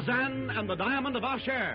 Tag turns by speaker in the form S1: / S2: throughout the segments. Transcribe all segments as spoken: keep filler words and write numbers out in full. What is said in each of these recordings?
S1: Tarzan and the Diamond of Asher.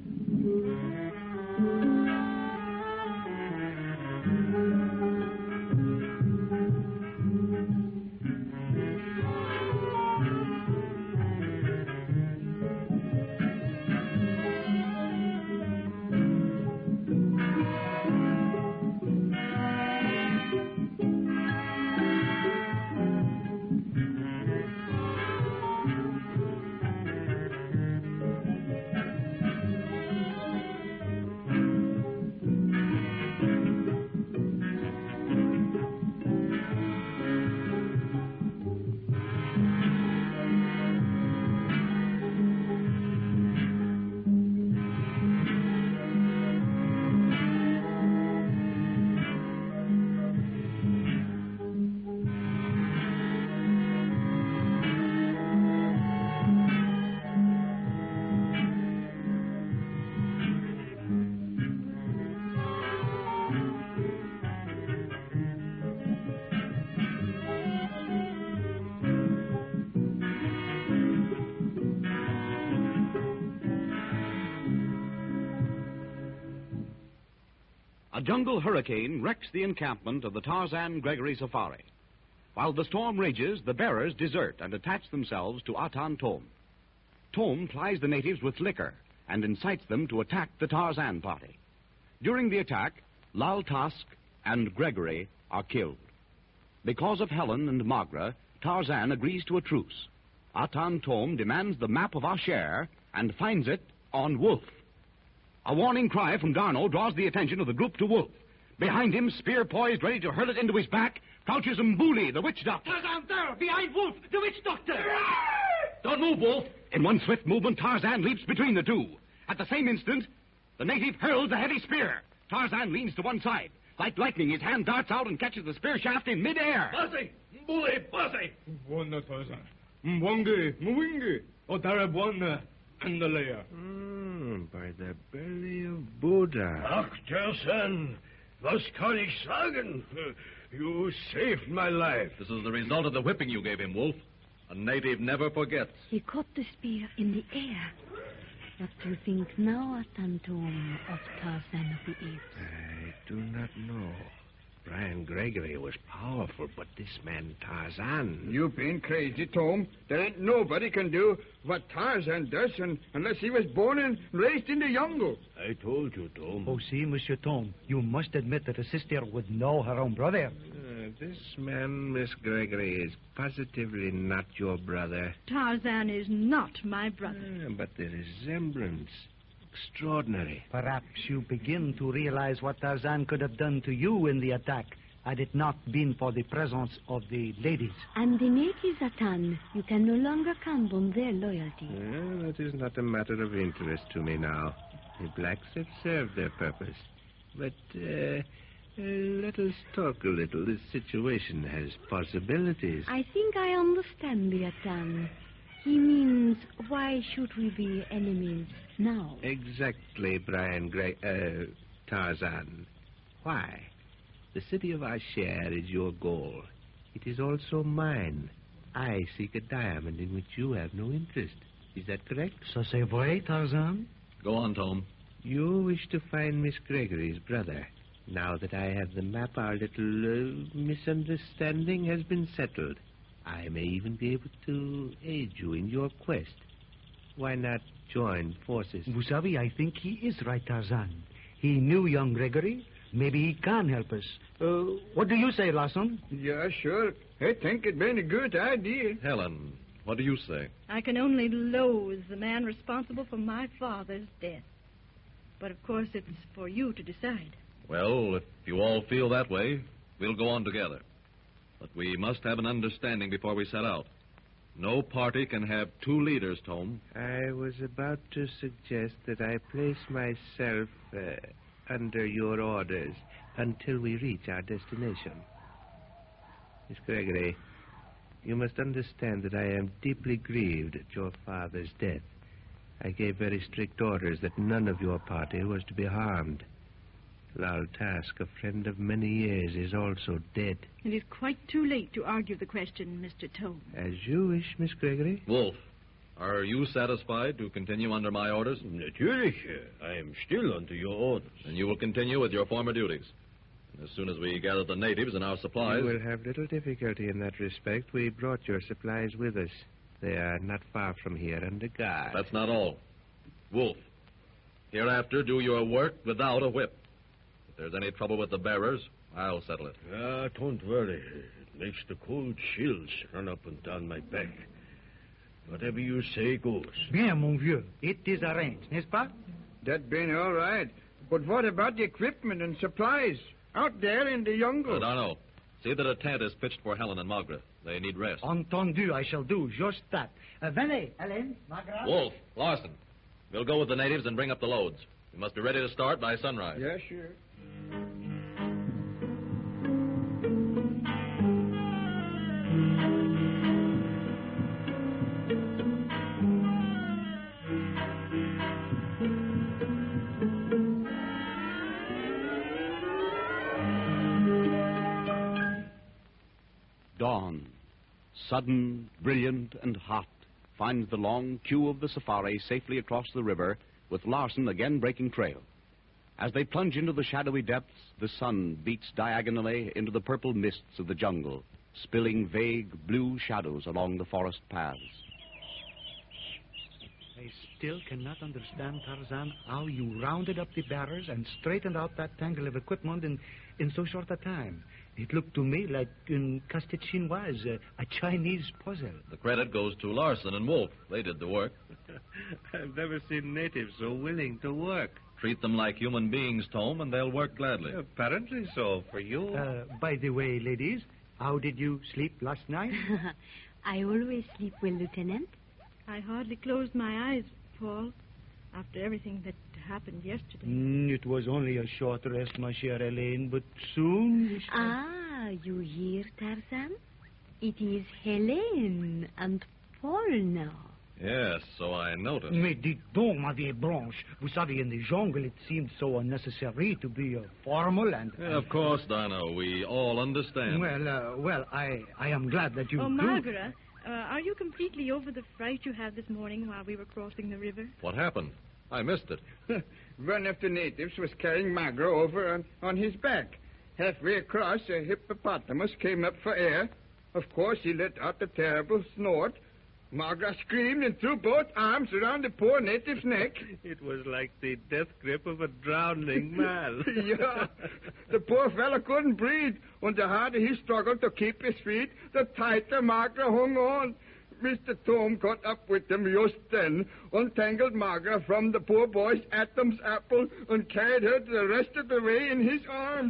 S1: A jungle hurricane wrecks the encampment of the Tarzan Gregory Safari. While the storm rages, the bearers desert and attach themselves to Atan Tom. Tom plies the natives with liquor and incites them to attack the Tarzan party. During the attack, Lal Tusk and Gregory are killed. Because of Helen and Magra, Tarzan agrees to a truce. Atan Tom demands the map of Asher and finds it on Wolf. A warning cry from D'Arnot draws the attention of the group to Wolf. Behind him, spear poised, ready to hurl it into his back, crouches Mbuli, the witch doctor.
S2: Tarzan, there, behind Wolf, the witch doctor.
S1: Don't move, Wolf. In one swift movement, Tarzan leaps between the two. At the same instant, the native hurls a heavy spear. Tarzan leans to one side. Like lightning, his hand darts out and catches the spear shaft in midair.
S2: Buzzy, Mbuli, Buzzy.
S3: Buona Tarzan. Mwongi, Mwingi, Otarabwana, and the layer.
S4: Mm, by the belly of Buddha.
S2: Ach, Tarzan, was kann ich sagen? You saved my life.
S5: This is the result of the whipping you gave him, Wolf. A native never forgets.
S6: He caught the spear in the air. What do you think now, Atan Tom, of Tarzan of the Apes?
S4: I do not know. Brian Gregory was powerful, but this man Tarzan...
S3: You've been crazy, Tom. There ain't nobody can do what Tarzan does un- unless he was born and raised in the jungle.
S2: I told you, Tom.
S7: Oh, see, Monsieur Tom, you must admit that a sister would know her own brother.
S4: Uh, this man, Miss Gregory, is positively not your brother.
S8: Tarzan is not my brother.
S4: Uh, but the resemblance... extraordinary.
S7: Perhaps you begin to realize what Tarzan could have done to you in the attack had it not been for the presence of the ladies.
S6: And the natives, Atan, you can no longer count on their loyalty.
S4: Well, that is not a matter of interest to me now. The blacks have served their purpose. But, uh, uh, let us talk a little. This situation has possibilities.
S6: I think I understand the Atan. He means, why should we be enemies now?
S4: Exactly, Brian Gray, uh, Tarzan. Why? The city of Asher is your goal. It is also mine. I seek a diamond in which you have no interest. Is that correct?
S7: So c'est vrai, Tarzan?
S5: Go on, Tom.
S4: You wish to find Miss Gregory's brother. Now that I have the map, our little uh, misunderstanding has been settled. I may even be able to aid you in your quest. Why not join forces?
S7: Vous savez, I think he is right, Tarzan. He knew young Gregory. Maybe he can help us. Uh, what do you say, Larson?
S3: Yeah, sure. I think it'd been a good idea.
S5: Helen, what do you say?
S8: I can only loathe the man responsible for my father's death. But, of course, it's for you to decide.
S5: Well, if you all feel that way, we'll go on together. But we must have an understanding before we set out. No party can have two leaders, Tom.
S4: I was about to suggest that I place myself uh, under your orders until we reach our destination. Miss Gregory, you must understand that I am deeply grieved at your father's death. I gave very strict orders that none of your party was to be harmed. Lal Tusk, a friend of many years, is also dead.
S8: It is quite too late to argue the question, Mister Tom.
S4: As you wish, Miss Gregory.
S5: Wolf, Are you satisfied to continue under my orders?
S2: Natürlich. I am still under your orders.
S5: And you will continue with your former duties. And as soon as we gather the natives and our supplies...
S4: You will have little difficulty in that respect. We brought your supplies with us. They are not far from here under guard.
S5: That's not all. Wolf, hereafter do your work without a whip. If there's any trouble with the bearers, I'll settle it.
S2: Ah, don't worry. It makes the cold chills run up and down my back. Whatever you say goes.
S7: Bien, mon vieux. It is arranged, n'est-ce pas?
S3: That been all right. But what about the equipment and supplies out there in the jungle?
S5: Uh, Darno, see that a tent is pitched for Helen and Margaret. They need rest.
S7: Entendu, I shall do just that. Uh, venez, Hélène, Margaret.
S5: Wolf, Larson, we'll go with the natives and bring up the loads. We must be ready to start by sunrise.
S3: Yes, sure.
S1: Dawn, sudden, brilliant, and hot, finds the long queue of the safari safely across the river, with Larson again breaking trail. As they plunge into the shadowy depths, the sun beats diagonally into the purple mists of the jungle, spilling vague blue shadows along the forest paths.
S7: I still cannot understand, Tarzan, how you rounded up the bearers and straightened out that tangle of equipment in, in so short a time. It looked to me like un casse-tête chinoise, a, a Chinese puzzle.
S5: The credit goes to Larson and Wolf. They did the work.
S4: I've never seen natives so willing to work.
S5: Treat them like human beings, Tom, and they'll work gladly.
S4: Apparently so, for you.
S7: Uh, by the way, ladies, how did you sleep last night?
S6: I always sleep well, Lieutenant.
S8: I hardly closed my eyes, Paul, after everything that happened yesterday.
S7: Mm, it was only a short rest, ma chère Hélène, but soon... we shall-
S6: Ah, you hear, Tarzan? It is Helene and Paul now.
S5: Yes, so I noticed.
S7: Mais dites donc, ma vieille Blanche, vous savez, in the jungle it seemed so unnecessary to be uh, formal and...
S5: Yeah, of course, Darno, we all understand.
S7: Well, uh, well, I, I am glad that you
S8: Oh,
S7: do.
S8: Margaret, uh, are you completely over the fright you had this morning while we were crossing the river?
S5: What happened? I missed it.
S3: One of the natives was carrying Margaret over on, on his back. Halfway across, a hippopotamus came up for air. Of course, he let out a terrible snort. Margaret screamed and threw both arms around the poor native's neck.
S4: It was like the death grip of a drowning man.
S3: Yeah, the poor fellow couldn't breathe. And the harder he struggled to keep his feet, the tighter Margaret hung on. Mister Tom caught up with them just then, untangled Margaret from the poor boy's Adam's apple, and carried her the rest of the way in his arms.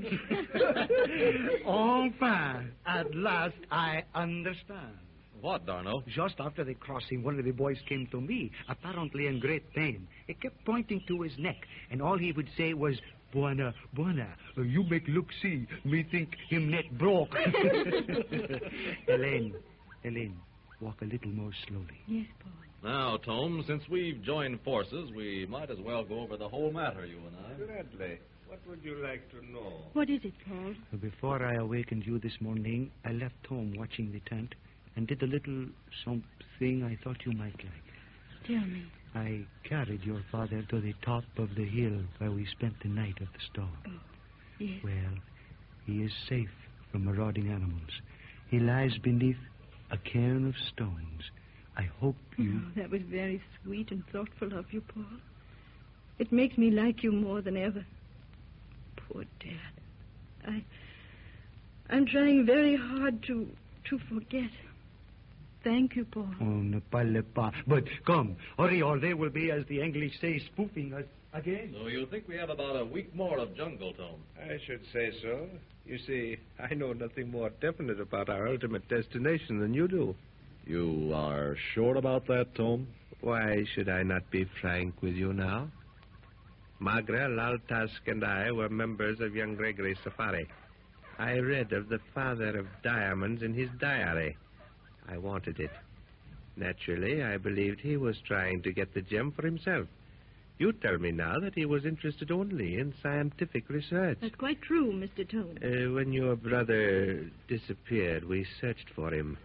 S7: Enfin, at last I understand.
S5: What, Darno?
S7: Just after the crossing, one of the boys came to me, apparently in great pain. He kept pointing to his neck, and all he would say was, Buona, buona, uh, you make look see, me think him net broke. Helene, Helene, walk a little more slowly.
S8: Yes, Paul.
S5: Now, Tom, since we've joined forces, we might as well go over the whole matter, you and I.
S4: Gladly. What would you like to know?
S8: What is it, Paul?
S7: Before I awakened you this morning, I left home watching the tent and did a little something I thought you might like.
S8: Tell me.
S7: I carried your father to the top of the hill where we spent the night of the storm.
S8: Oh, yes.
S7: Well, he is safe from marauding animals. He lies beneath a cairn of stones. I hope you...
S8: Oh, that was very sweet and thoughtful of you, Paul. It makes me like you more than ever. Poor Dad. I... I'm trying very hard to... to forget. Thank you, Paul.
S7: Oh, ne parle pas. But come, hurry, or they will be, as the English say, spoofing us again.
S5: So you think we have about a week more of jungle, Tom?
S4: I should say so. You see, I know nothing more definite about our ultimate destination than you do.
S5: You are sure about that, Tom?
S4: Why should I not be frank with you now? Margaret, Laltask, and I were members of young Gregory's safari. I read of the father of diamonds in his diary. I wanted it. Naturally, I believed he was trying to get the gem for himself. You tell me now that he was interested only in scientific research.
S8: That's quite true, Mister Toad.
S4: Uh, when your brother disappeared, we searched for him.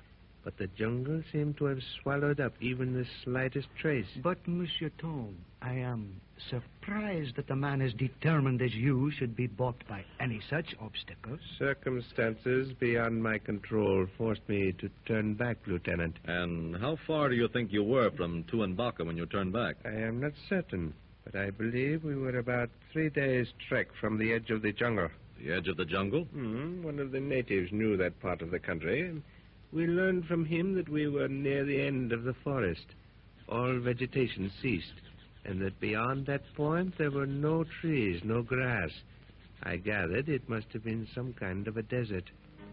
S4: but the jungle seemed to have swallowed up even the slightest trace.
S7: But, Monsieur Tom, I am surprised that a man as determined as you should be balked by any such obstacles.
S4: Circumstances beyond my control forced me to turn back, Lieutenant.
S5: And how far do you think you were from Tuanbaca when you turned back?
S4: I am not certain, but I believe we were about three days' trek from the edge of the jungle.
S5: The edge of the jungle?
S4: Mm, one of the natives knew that part of the country, and we learned from him that we were near the end of the forest. All vegetation ceased, and that beyond that point there were no trees, no grass. I gathered it must have been some kind of a desert.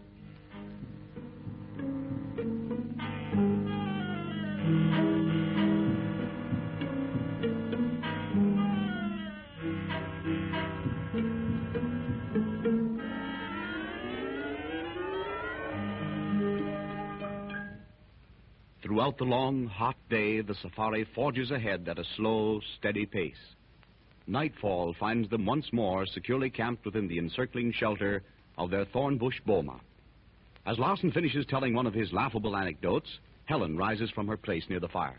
S1: Throughout the long, hot day, the safari forges ahead at a slow, steady pace. Nightfall finds them once more securely camped within the encircling shelter of their thornbush boma. As Larson finishes telling one of his laughable anecdotes, Helen rises from her place near the fire.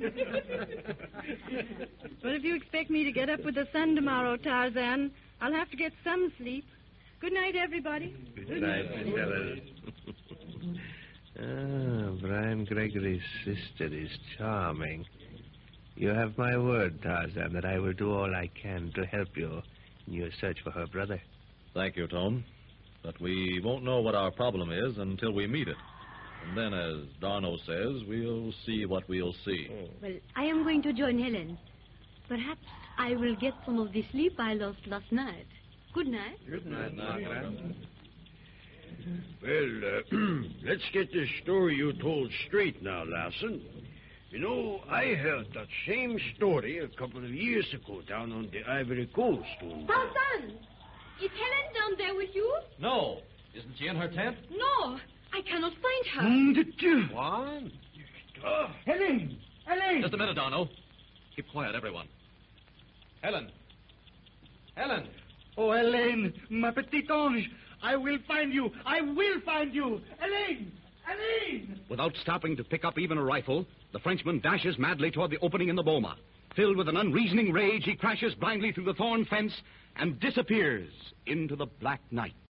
S8: Well, if you expect me to get up with the sun tomorrow, Tarzan, I'll have to get some sleep. Good night, everybody.
S4: Good night, Miss Helen. Ah, Brian Gregory's sister is charming. You have my word, Tarzan, that I will do all I can to help you in your search for her brother.
S5: Thank you, Tom. But we won't know what our problem is until we meet it. And then, as Darno says, we'll see what we'll see.
S6: Well, I am going to join Helen. Perhaps I will get some of the sleep I lost last night. Good night.
S2: Good night, Margaret. Well, uh, let's get this story you told straight now, Larson. You know, I heard that same story a couple of years ago down on the Ivory Coast.
S6: Tarzan! Is Helen down there with you?
S5: No. Isn't she in her tent?
S6: No, I cannot find her.
S2: What?
S7: Oh, Helen! Helen!
S5: Just a minute, Darno. Keep quiet, everyone. Helen! Helen!
S7: Oh, Hélène, ma petite ange, I will find you. I will find you. Hélène! Hélène!
S1: Without stopping to pick up even a rifle, the Frenchman dashes madly toward the opening in the boma. Filled with an unreasoning rage, he crashes blindly through the thorn fence and disappears into the black night.